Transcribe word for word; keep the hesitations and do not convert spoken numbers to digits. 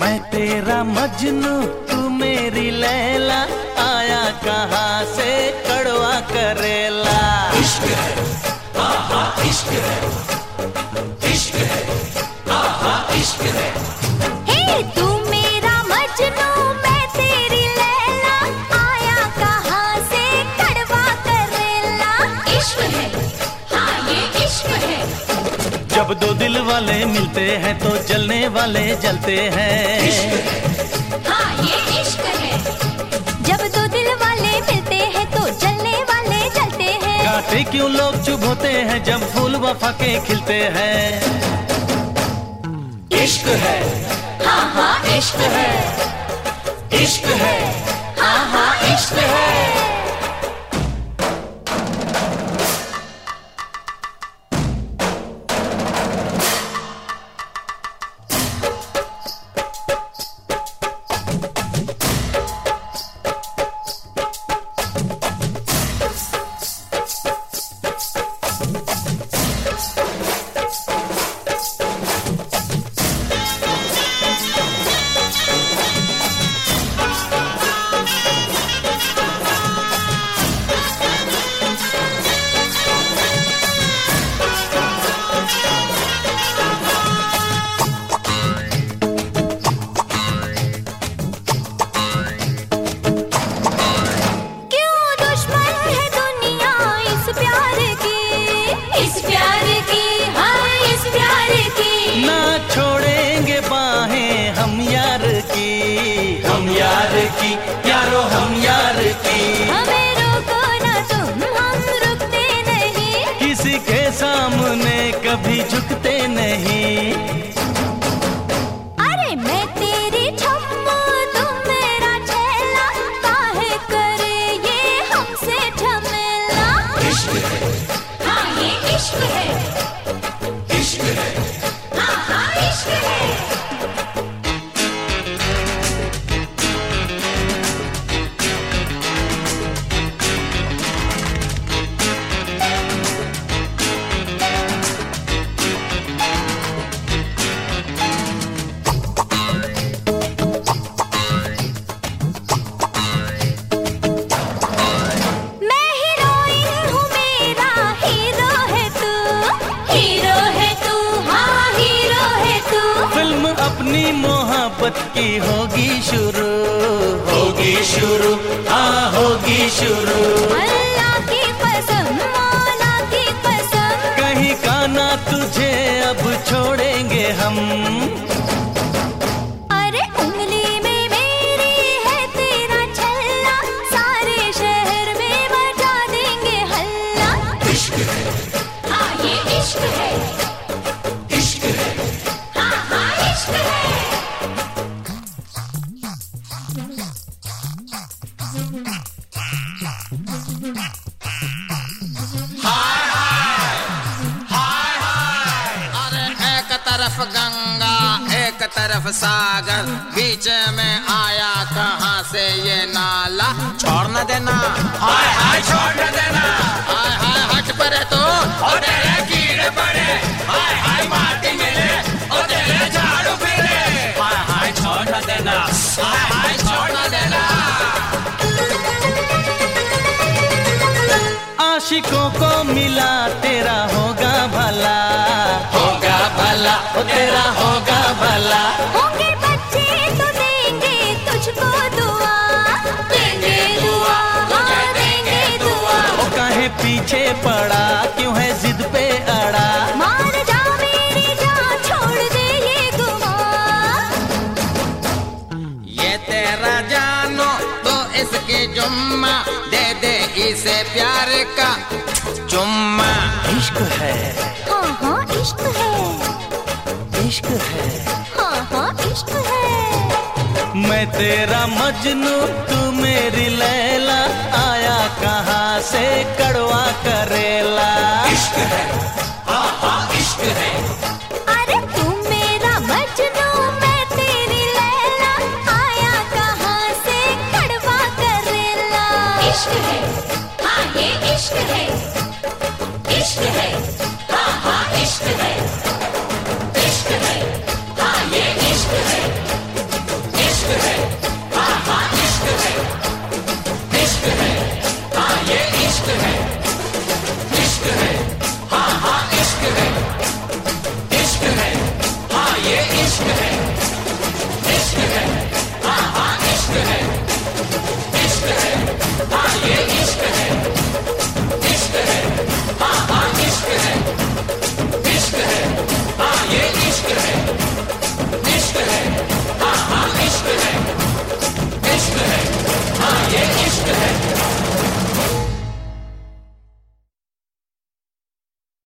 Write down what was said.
मैं तेरा मजनू तू मेरी लैला, आया कहाँ से कड़वा करेला। इश्क है आहा इश्क है, इश्क है आहा इश्क है। हे तू मेरा मजनू मैं तेरी लैला, आया कहाँ से कड़वा करेला। इश्क है हाँ ये इश्क है। जब दो दिल वाले मिलते हैं तो जलने वाले जलते हैं। इश्क है हाँ ये इश्क है। जब दो दिल वाले मिलते हैं तो जलने वाले जलते हैं। कांटे क्यों लोग चुभ होते हैं जब फूल वफा के खिलते हैं। इश्क है हाँ हाँ इश्क है, इश्क है हाँ हाँ इश्क है। हम यार की यारो हम यार की, हमें रोको ना तुम हम रुकते नहीं, किसी के सामने कभी झुकते नहीं। अरे मैं तेरी छम्मू तुम मेरा छैला, काहे करे ये हमसे झमेला। इश्क है हाँ ये इश्क है, इश्क है हाँ हाँ इश्क है। अपनी मोहब्बत की होगी शुरू, होगी शुरू हाँ होगी शुरू। अल्लाह की कसम मौला की कसम, कहीं का ना तुझे अब छोड़ेंगे हम। अरे उंगली में मेरी है तेरा छल्ला, सारे शहर में मचा देंगे हल्ला। इश्क है हाँ ये इश्क है, इश्क है हाँ हाँ इश्क है। तरफ गंगा एक तरफ सागर, बीच में आया कहाँ से ये नाला। छोड़ न देना हाय हाय छोड़ न देना, हाय हाय हट पड़े तो और तेरे कीड़े पड़े, हाय हाय माटी मिले और तेरे झाड़ू फिरे। हाय हाय छोड़ न देना, हाय हाय छोड़ न देना। आशिकों को मिला तेरा होगा भला, होगा भला ओ तेरा होगा भला। होंगे बच्चे तो देंगे तुझको दुआ, देंगे दुआ हाँ देंगे दुआ। ओ काहे पीछे पड़ा क्यों है जिद पे अड़ा, मार जा मेरी जान छोड़ दे ये गुमान। ये तेरा जानो तो इसकी जुम्मा, दे दे इसे प्यार का चुम्मा। इश्क है हाँ हाँ इश्क है, इश्क है हाँ हाँ इश्क है। मैं तेरा मजनू तू मेरी लैला, आया कहाँ से कड़वा करेला। इश्क है हाँ हाँ इश्क है।